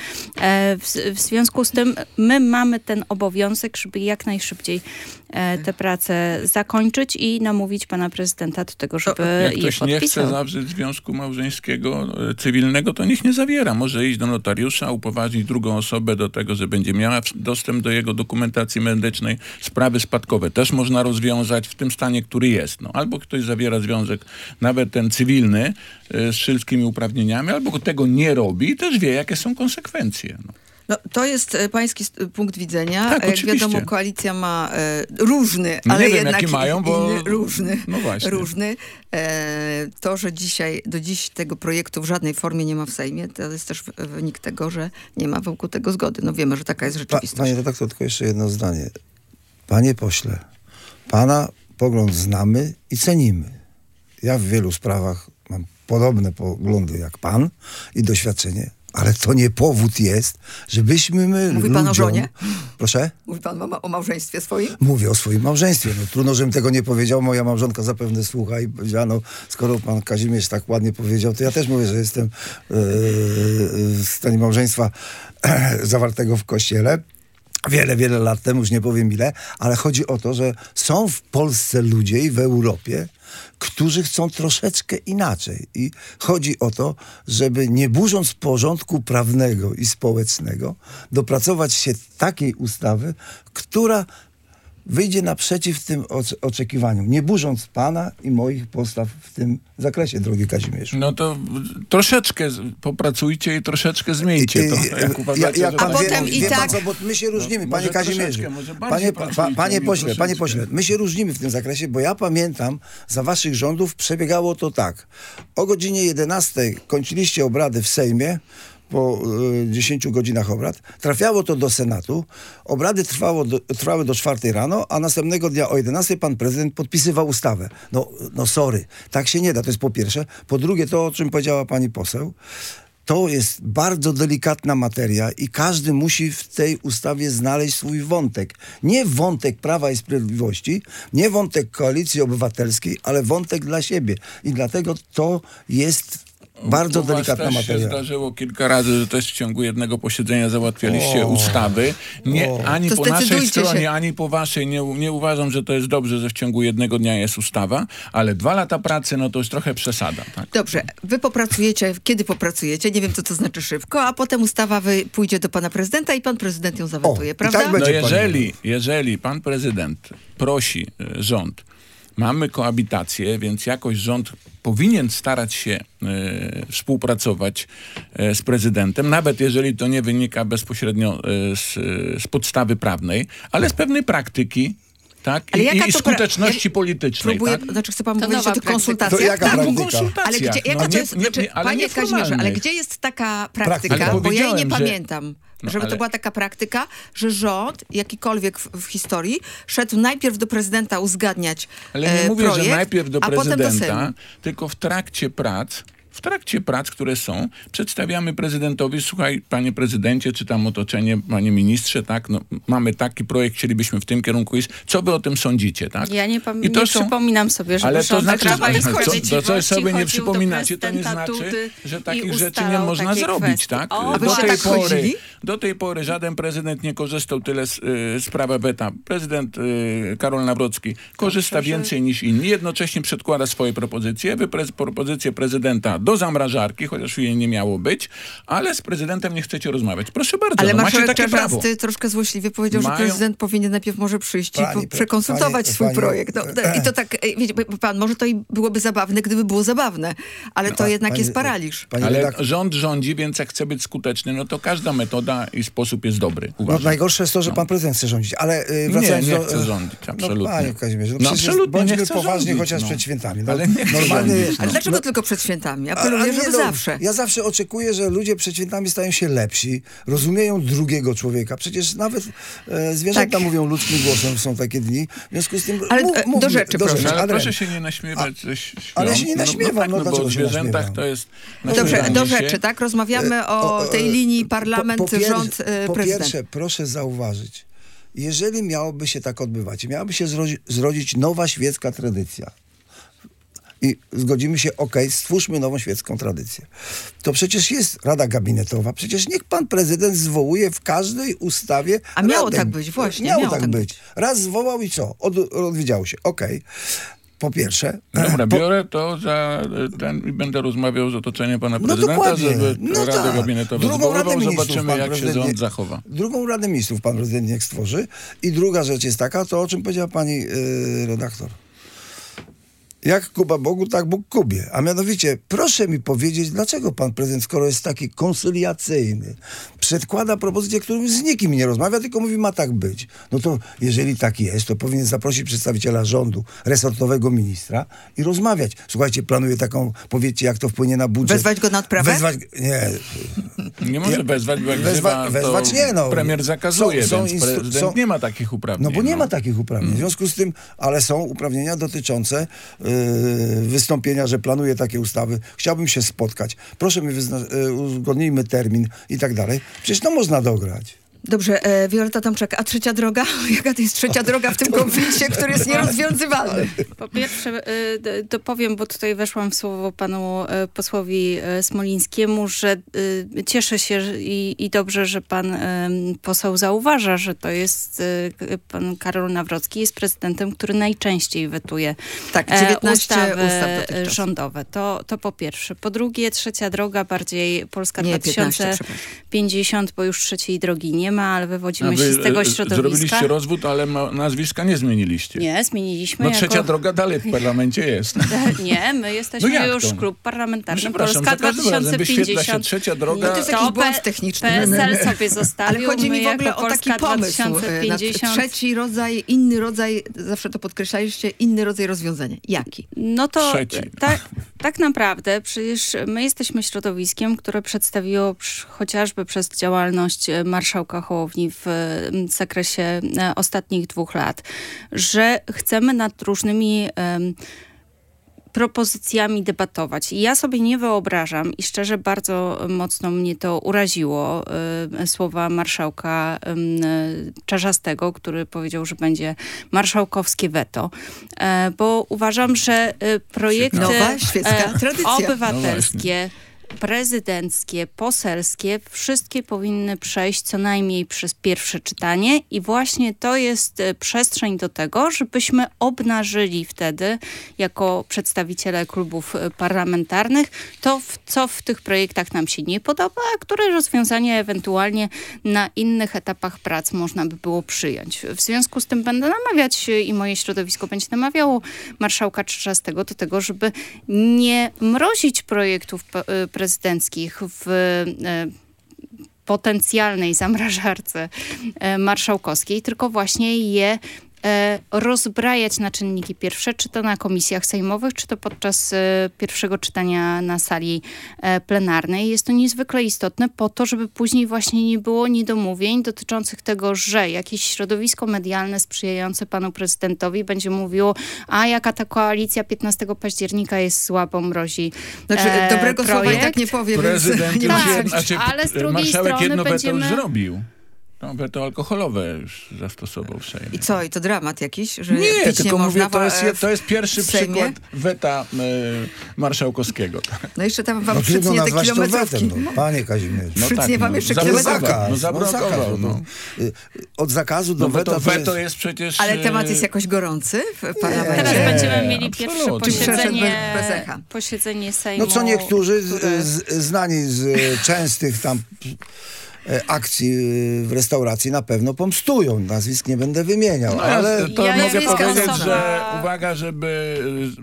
W związku z tym my mamy ten obowiązek, żeby jak najszybciej tę pracę zakończyć i namówić pana prezydenta do tego, żeby Jak je ktoś nie chce podpisał. zawrzeć związku małżeńskiego cywilnego, to niech nie zawiera. Może iść do notariusza, upoważnić drugą osobę do tego, że będzie miała dostęp do jego dokumentacji medycznej. Sprawy spadkowe też można rozwiązać w tym stanie, który jest. No, albo ktoś zawiera związek, nawet ten cywilny, z wszystkimi uprawnieniami, albo tego nie robi i też wie, jakie są konsekwencje. No. No, to jest pański punkt widzenia. Tak, Jak oczywiście. wiadomo, koalicja ma różny, No ale nie wiem, jednak jaki mają, bo... różny. No właśnie. Różny. To, że do dziś tego projektu w żadnej formie nie ma w Sejmie, to jest też wynik tego, że nie ma wokół tego zgody. No wiemy, że taka jest rzeczywistość. Panie redaktor, tylko jeszcze jedno zdanie. Panie pośle, pana pogląd znamy i cenimy. Ja w wielu sprawach mam podobne poglądy jak pan i doświadczenie, ale to nie powód jest, żebyśmy my Mówi pan o ludziom... żonie? Proszę? Mówi pan o małżeństwie swoim? Mówię o swoim małżeństwie. No, trudno, żebym tego nie powiedział. Moja małżonka zapewne słucha i powiedziała, no skoro pan Kazimierz tak ładnie powiedział, to ja też mówię, że jestem w stanie małżeństwa zawartego w kościele. Wiele lat temu, już nie powiem ile, ale chodzi o to, że są w Polsce ludzie i w Europie, którzy chcą troszeczkę inaczej. I chodzi o to, żeby nie burząc porządku prawnego i społecznego, dopracować się takiej ustawy, która wyjdzie naprzeciw tym oczekiwaniom, nie burząc pana i moich postaw w tym zakresie, drogi Kazimierzu. No to troszeczkę popracujcie i troszeczkę zmieńcie to. Jak uważacie, że A potem i tak- Co, bo my się różnimy, No, panie może Kazimierzu. troszeczkę, może bardziej Panie pracujcie, pośle, troszeczkę. my się różnimy w tym zakresie, bo ja pamiętam, za waszych rządów przebiegało to tak. O godzinie 11 kończyliście obrady w Sejmie, po 10 godzinach obrad. Trafiało to do Senatu. Obrady trwały do 4 rano, a następnego dnia o 11 pan prezydent podpisywał ustawę. No sorry, tak się nie da, to jest po pierwsze. Po drugie, to o czym powiedziała pani poseł, to jest bardzo delikatna materia i każdy musi w tej ustawie znaleźć swój wątek. Nie wątek Prawa i Sprawiedliwości, nie wątek Koalicji Obywatelskiej, ale wątek dla siebie. I dlatego to jest bardzo delikatna też materia. się zdarzyło kilka razy, że też w ciągu jednego posiedzenia załatwialiście ustawy. Ani To po naszej zdecydujcie stronie, się. ani po waszej. Nie uważam, że to jest dobrze, że w ciągu jednego dnia jest ustawa, ale 2 lata pracy, no to jest trochę przesada. Tak? Dobrze, wy popracujecie, kiedy popracujecie, nie wiem, co to znaczy szybko, a potem ustawa pójdzie do pana prezydenta i pan prezydent ją zawetuje, i prawda? tak będzie. No jeżeli pan prezydent prosi rząd, mamy koabitację, więc jakoś rząd powinien starać się współpracować z prezydentem, nawet jeżeli to nie wynika bezpośrednio z podstawy prawnej, ale z pewnej praktyki, tak? Ale jaka I to skuteczności politycznej. Próbuję, tak? znaczy chce pan To powiedzieć o nowa tych praktyka. konsultacjach? To jaka tak? praktyka? Po konsultacjach. Ale gdzie, jaka No, to jest, ale panie Kazimierze, ale nieformalnych. gdzie jest taka Praktyka. praktyka, Ale bo ja jej nie powiedziałem, że- pamiętam, No, żeby to ale- była taka praktyka, że rząd, jakikolwiek w historii, szedł najpierw do prezydenta uzgadniać Ale nie mówię, projekt, że najpierw do a potem do prezydenta, Sejmu. tylko w trakcie prac, które są, przedstawiamy prezydentowi, słuchaj, panie prezydencie, czy tam otoczenie, panie ministrze, tak, no, mamy taki projekt, chcielibyśmy w tym kierunku iść, co wy o tym sądzicie, tak? Ja nie, I to nie są- przypominam sobie, żeby Ale to rząd znaczy, Prawa i że- Sprawiedliwości to sobie nie chodził do przypominacie, to nie prezydenta znaczy, Dudy że i takich rzeczy nie ustalał można takie zrobić, kwestie. tak? O, A wyście tak chodzili? Do tej pory żaden prezydent nie korzystał tyle z prawa weta. Prezydent Karol Nawrocki korzysta więcej niż inni. Jednocześnie przedkłada swoje propozycje. Propozycję prezydenta do zamrażarki, chociaż jej nie miało być, ale z prezydentem nie chcecie rozmawiać. Proszę bardzo, Ale no, macie marszałek takie prawo. Czarzasty troszkę złośliwie powiedział, że Mają- prezydent powinien najpierw może przyjść Pani- i przekonsultować swój pani- projekt. No, I to tak, wiecie, pan, może to i byłoby zabawne, gdyby było zabawne, ale to jednak jest paraliż. Pani Ale redaktor, rząd rządzi, więc jak chce być skuteczny, no to każda metoda i sposób jest dobry. no, Uważam. najgorsze jest to, że pan prezydent chce rządzić, ale wracając nie do... chce rządzić, absolutnie. No, panie Kazimierzu, No, przecież absolutnie nie bądźmy chce poważni rządzić, chociaż no. przed świętami. No, Ale nie chce normalnie, rządzić, Ale no. dlaczego tylko przed świętami? Apeluję, nie, żeby no, zawsze. Ja zawsze oczekuję, że ludzie przed świętami stają się lepsi, rozumieją drugiego człowieka. Przecież nawet zwierzęta Tak. mówią ludzkim głosem, są takie dni. W związku z tym... Ale, do rzeczy, proszę. No, ale Adrian. proszę się nie naśmiewać ze świąt. ale ja się nie naśmiewam, no bo dlaczego o się zwierzętach naśmiewam? to jest... Dobrze, naśmiewanie do się. rzeczy, tak? Rozmawiamy o tej linii parlament, rząd, po prezydent. pierwsze, proszę zauważyć, jeżeli miałoby się tak odbywać, miałaby się zrodzić nowa świecka tradycja, i zgodzimy się, stwórzmy nową świecką tradycję. To przecież jest Rada Gabinetowa. Przecież niech pan prezydent zwołuje w każdej ustawie A miało radę. tak być, właśnie, Miało miało tak tak być. Raz zwołał i co? Odwiedziało się. Po pierwsze... Dobra, biorę to za ten i będę rozmawiał z otoczeniem pana No prezydenta, dokładnie. żeby No Radę tak. Gabinetową Drugą Radę zwoływał, Ministrów zobaczymy pan jak się prezydent rząd zachowa. Drugą Radę Ministrów pan prezydent niech stworzy. I druga rzecz jest taka, to o czym powiedziała pani redaktor. Jak Kuba Bogu, tak Bóg Kubie. A mianowicie, proszę mi powiedzieć, dlaczego pan prezydent, skoro jest taki koncyliacyjny, przedkłada propozycję, którą z nikim nie rozmawia, tylko mówi, ma tak być. No to jeżeli tak jest, to powinien zaprosić przedstawiciela rządu, resortowego ministra i rozmawiać. Słuchajcie, planuję taką, powiedzcie, jak to wpłynie na budżet. Wezwać go na odprawę? Nie. Nie może wezwać, bo jak wezwać nie, no. premier zakazuje, Są więc prezydent nie ma takich uprawnień. No bo nie ma takich uprawnień. W związku z tym, ale są uprawnienia dotyczące wystąpienia, że planuje takie ustawy. Chciałbym się spotkać. Proszę mi uzgodnijmy termin i tak dalej. Przecież to można dograć. Dobrze, Wioleta Tomczak, a trzecia droga? Jaka to jest trzecia droga w tym konflikcie, który jest nierozwiązywalny? Po pierwsze, dopowiem, bo tutaj weszłam w słowo panu posłowi Smolińskiemu, że cieszę się i dobrze, że pan poseł zauważa, że to jest pan Karol Nawrocki, jest prezydentem, który najczęściej wetuje Tak, 19 ustawy ustaw dotychczas. rządowe. To po pierwsze. Po drugie, trzecia droga, bardziej Polska Nie, 15, 2050, bo już trzeciej drogi nie ma, ale wywodzimy się wy, z tego środowiska. Zrobiliście rozwód, ale nazwiska nie zmieniliście. Nie, zmieniliśmy. No trzecia droga dalej w parlamencie jest. Nie, my jesteśmy No jak już to? klub parlamentarny Przepraszam, Polska za każdym razem wyświetla się 2050. trzecia droga. No to jest jakiś błąd techniczny. PSL sobie zostawił. Ale chodzi my mi w ogóle jako o taki Polska pomysł. 2050. Trzeci rodzaj, inny rodzaj, zawsze to podkreślaliście, inny rodzaj rozwiązania. Jaki? No to Trzeci. tak naprawdę przecież my jesteśmy środowiskiem, które przedstawiło chociażby przez działalność marszałka Hołowni w zakresie ostatnich 2 lat, że chcemy nad różnymi propozycjami debatować. I ja sobie nie wyobrażam i szczerze bardzo mocno mnie to uraziło, słowa marszałka Czarzastego, który powiedział, że będzie marszałkowskie weto, bo uważam, że projekty Nowa, świecka tradycja. obywatelskie, prezydenckie, poselskie, wszystkie powinny przejść co najmniej przez pierwsze czytanie i właśnie to jest przestrzeń do tego, żebyśmy obnażyli wtedy, jako przedstawiciele klubów parlamentarnych, to, co w tych projektach nam się nie podoba, a które rozwiązania ewentualnie na innych etapach prac można by było przyjąć. W związku z tym będę namawiać i moje środowisko będzie namawiało marszałka Czarzastego do tego, żeby nie mrozić projektów prezydenckich w potencjalnej zamrażarce marszałkowskiej, tylko właśnie je rozbrajać na czynniki pierwsze, czy to na komisjach sejmowych, czy to podczas pierwszego czytania na sali plenarnej. Jest to niezwykle istotne po to, żeby później właśnie nie było niedomówień dotyczących tego, że jakieś środowisko medialne sprzyjające panu prezydentowi będzie mówiło, a jaka ta koalicja 15 października jest słaba, mrozi Znaczy, dobrego projekt. słowa i tak nie powiem. Prezydent Więc nie Tak, musi być. ale z drugiej marszałek strony jedno weto już będziemy... zrobił. No, weto alkoholowe już zastosował w Sejmie. I co? I to dramat jakiś? Że Nie, pić tylko mówię, można to jest pierwszy w Sejmie? przykład weta marszałkowskiego. No jeszcze tam wam No trudno przycnie te nazwać to kilometrówki. wetem, no, panie Kazimierzu. Przycnie wam jeszcze zablokował. Zakaz, Od zakazu do weta weto jest przecież... Ale temat jest jakoś gorący w parlamencie? Teraz Nie, będziemy mieli absolutnie. pierwsze posiedzenie, Bez echa. posiedzenie Sejmu. No co niektórzy które... znani z częstych tam akcji w restauracji na pewno pomstują. Nazwisk nie będę wymieniał, No, ale to Ja mogę jestem powiedzieć, osoba- że uwaga, żeby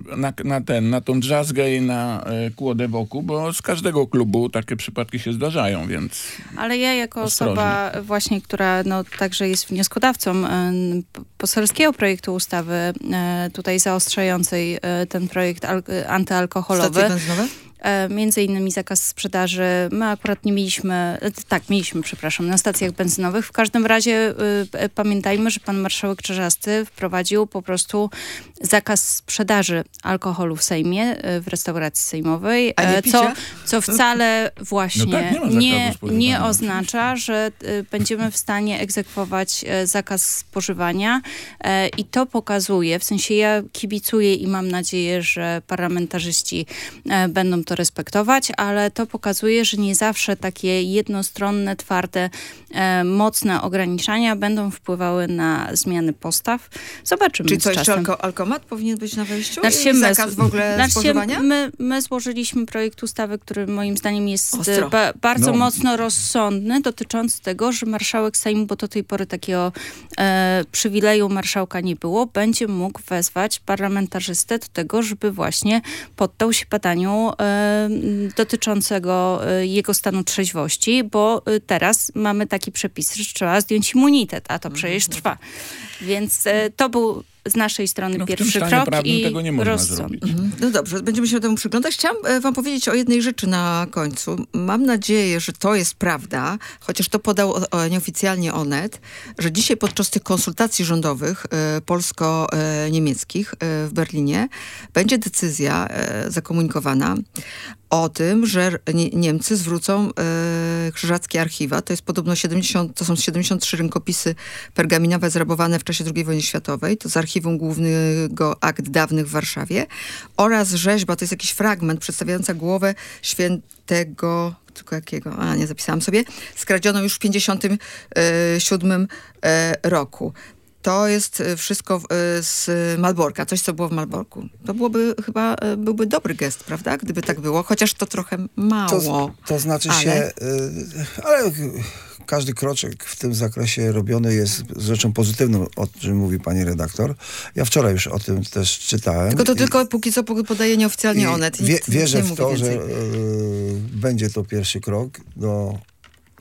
na tą drzazgę i na kłodę wokół, bo z każdego klubu takie przypadki się zdarzają, więc... Ale ja jako Ostrożnie. osoba właśnie, która no, także jest wnioskodawcą poselskiego projektu ustawy tutaj zaostrzającej ten projekt antyalkoholowy. Stacje benzynowe? Między innymi zakaz sprzedaży. My akurat nie mieliśmy, mieliśmy, na stacjach benzynowych. W każdym razie pamiętajmy, że pan marszałek Czarzasty wprowadził po prostu zakaz sprzedaży alkoholu w Sejmie, w restauracji sejmowej, A nie picia? co wcale właśnie No tak, nie ma zakazu spożywania. nie oznacza, że będziemy w stanie egzekwować zakaz spożywania i to pokazuje, w sensie ja kibicuję i mam nadzieję, że parlamentarzyści będą to respektować, ale to pokazuje, że nie zawsze takie jednostronne, twarde, mocne ograniczania będą wpływały na zmiany postaw. Zobaczymy. Czyli co, z jeszcze czasem. alkomat powinien być na wejściu? Znaczy, I zakaz w ogóle spożywania? My złożyliśmy projekt ustawy, który moim zdaniem jest Ostro. bardzo No. mocno rozsądny, dotyczący tego, że marszałek Sejmu, bo do tej pory takiego przywileju marszałka nie było, będzie mógł wezwać parlamentarzystę do tego, żeby właśnie poddał się badaniu dotyczącego jego stanu trzeźwości, bo teraz mamy taki przepis, że trzeba zdjąć immunitet, a to przecież trwa. Więc to był z naszej strony No, w tym pierwszy stanie krok prawnym i tego nie można rozsądny. zrobić. No dobrze, będziemy się temu przyglądać. Chciałam wam powiedzieć o jednej rzeczy na końcu. Mam nadzieję, że to jest prawda, chociaż to podał nieoficjalnie Onet, że dzisiaj podczas tych konsultacji rządowych polsko-niemieckich w Berlinie będzie decyzja zakomunikowana o tym, że Niemcy zwrócą krzyżackie archiwa. To jest podobno 73 rękopisy pergaminowe zrabowane w czasie II wojny światowej. To z Archiwum Głównego Akt Dawnych w Warszawie. Oraz rzeźba, to jest jakiś fragment przedstawiająca głowę świętego... Tylko jakiego? Nie zapisałam sobie. Skradzioną już w 1957 roku. To jest wszystko z Malborka, coś, co było w Malborku. To byłby dobry gest, prawda? Gdyby tak było, chociaż to trochę mało. To znaczy ale... się... Ale każdy kroczek w tym zakresie robiony jest rzeczą pozytywną, o czym mówi pani redaktor. Ja wczoraj już o tym też czytałem. Tylko póki co podaje nieoficjalnie Onet. Wierzę nie w mówi to, więcej. że będzie to pierwszy krok do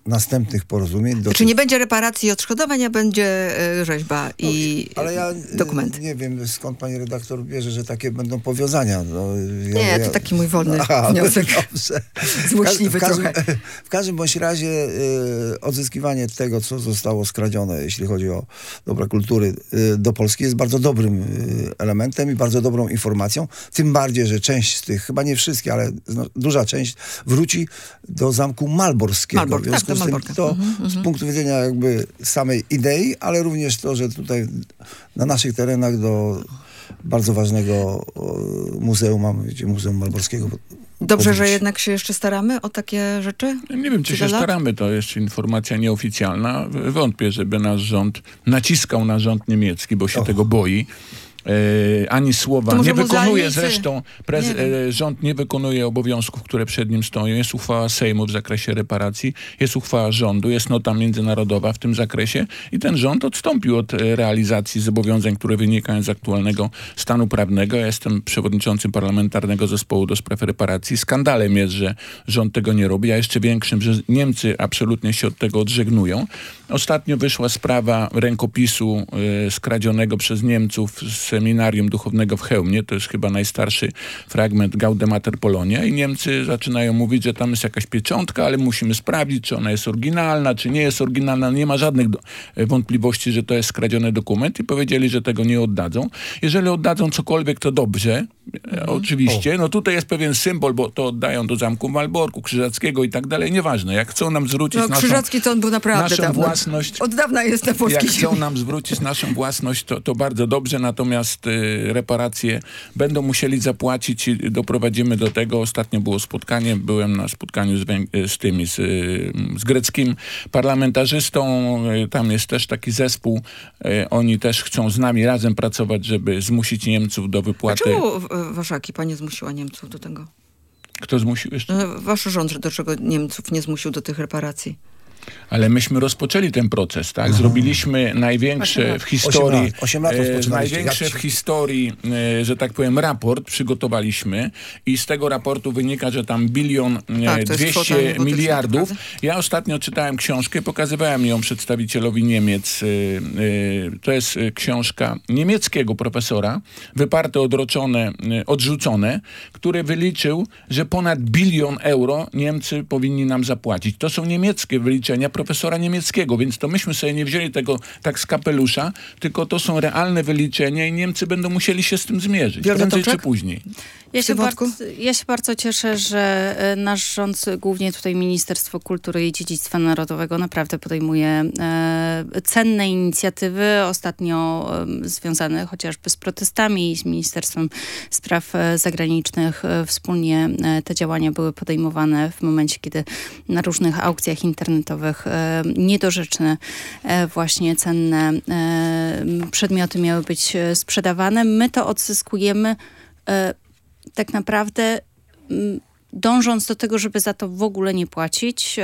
następnych porozumień. Czy nie będzie reparacji i odszkodowań, a będzie rzeźba i ale ja dokumenty? nie wiem, skąd pani redaktor bierze, że takie będą powiązania. No, to taki mój wolny wniosek. Dobrze. Złośliwy trochę. W każdym bądź razie odzyskiwanie tego, co zostało skradzione, jeśli chodzi o dobra kultury do Polski, jest bardzo dobrym elementem i bardzo dobrą informacją. Tym bardziej, że część z tych, chyba nie wszystkie, ale duża część wróci do Zamku Malborskiego. Malbork, w związku tak, z tym to z punktu widzenia jakby samej idei, ale również to, że tutaj na naszych terenach do bardzo ważnego muzeum mamy, Muzeum Malborskiego. Dobrze, że jednak się jeszcze staramy o takie rzeczy? Nie wiem, czy się staramy, to jeszcze informacja nieoficjalna. Wątpię, żeby nasz rząd naciskał na rząd niemiecki, bo się tego boi. Ani słowa. Nie wykonuje zresztą, rząd nie wykonuje obowiązków, które przed nim stoją. Jest uchwała Sejmu w zakresie reparacji, jest uchwała rządu, jest nota międzynarodowa w tym zakresie i ten rząd odstąpił od realizacji zobowiązań, które wynikają z aktualnego stanu prawnego. Ja jestem przewodniczącym Parlamentarnego Zespołu do Spraw Reparacji. Skandalem jest, że rząd tego nie robi, a jeszcze większym, że Niemcy absolutnie się od tego odżegnują. Ostatnio wyszła sprawa rękopisu skradzionego przez Niemców z seminarium duchownego w Chełmie, to jest chyba najstarszy fragment Gaudemater Polonia i Niemcy zaczynają mówić, że tam jest jakaś pieczątka, ale musimy sprawdzić, czy ona jest oryginalna, czy nie jest oryginalna. Nie ma żadnych wątpliwości, że to jest skradziony dokument i powiedzieli, że tego nie oddadzą. Jeżeli oddadzą cokolwiek, to dobrze, oczywiście. No tutaj jest pewien symbol, bo to oddają do Zamku Malborku, Krzyżackiego i tak dalej. Nieważne. Jak chcą nam zwrócić Krzyżacki to on był naprawdę naszą własność. Od dawna jest na polskiej Jak chcą nam zwrócić naszą własność, to bardzo dobrze, natomiast reparacje będą musieli zapłacić i doprowadzimy do tego. Ostatnio było spotkanie, byłem na spotkaniu z greckim parlamentarzystą. Tam jest też taki zespół. Oni też chcą z nami razem pracować, żeby zmusić Niemców do wypłaty. A czemu wasza ekipa nie zmusiła Niemców do tego? Kto zmusił jeszcze? Wasz rząd, do czego Niemców nie zmusił do tych reparacji? Ale myśmy rozpoczęli ten proces, tak? Zrobiliśmy największe w historii, 8 lat największy w historii, że tak powiem, raport przygotowaliśmy i z tego raportu wynika, że tam 1,2 biliardów. Ja ostatnio czytałem książkę, pokazywałem ją przedstawicielowi Niemiec. To jest książka niemieckiego profesora, wyparte, odrzucone, który wyliczył, że ponad 1 bilion euro Niemcy powinni nam zapłacić. To są niemieckie wyliczenia profesora niemieckiego, więc to myśmy sobie nie wzięli tego tak z kapelusza, tylko to są realne wyliczenia i Niemcy będą musieli się z tym zmierzyć. Prędzej czy później. Ja się bardzo cieszę, że nasz rząd, głównie tutaj Ministerstwo Kultury i Dziedzictwa Narodowego naprawdę podejmuje cenne inicjatywy, ostatnio związane chociażby z protestami i z Ministerstwem Spraw Zagranicznych. Wspólnie te działania były podejmowane w momencie, kiedy na różnych aukcjach internetowych niedorzeczne, właśnie cenne przedmioty miały być sprzedawane. My to odzyskujemy tak naprawdę dążąc do tego, żeby za to w ogóle nie płacić.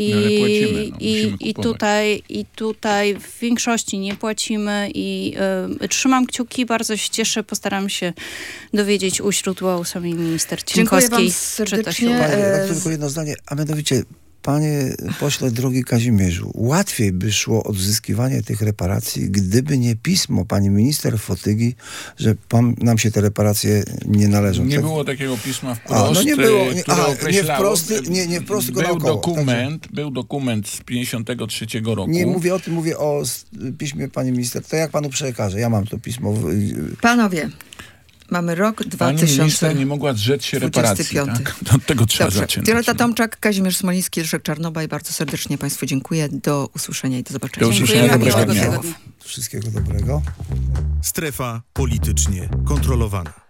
I tutaj w większości nie płacimy i trzymam kciuki, bardzo się cieszę, postaram się dowiedzieć u źródła, u samej minister Cienkowskiej. Dziękuję wam serdecznie. Tylko jedno zdanie, a mianowicie panie pośle, drogi Kazimierzu, łatwiej by szło odzyskiwanie tych reparacji, gdyby nie pismo pani minister Fotygi, że nam się te reparacje nie należą. Nie było takiego pisma wprost, nie było. Nie wprost, tylko naokoło. Był dokument z 53 roku. Nie mówię o tym, mówię o piśmie pani minister. To jak panu przekażę? Ja mam to pismo. Panowie, mamy rok 2025. Pani minister nie mogła zrzec się reparacji. Tak? Od tego trzeba zaczynać. Violeta Tomczak, Kazimierz Smoliński, Leszek Czarnobaj. Bardzo serdecznie państwu dziękuję. Do usłyszenia i do zobaczenia. Do usłyszenia. Dobrego dnia. Wszystkiego dobrego. Strefa politycznie kontrolowana.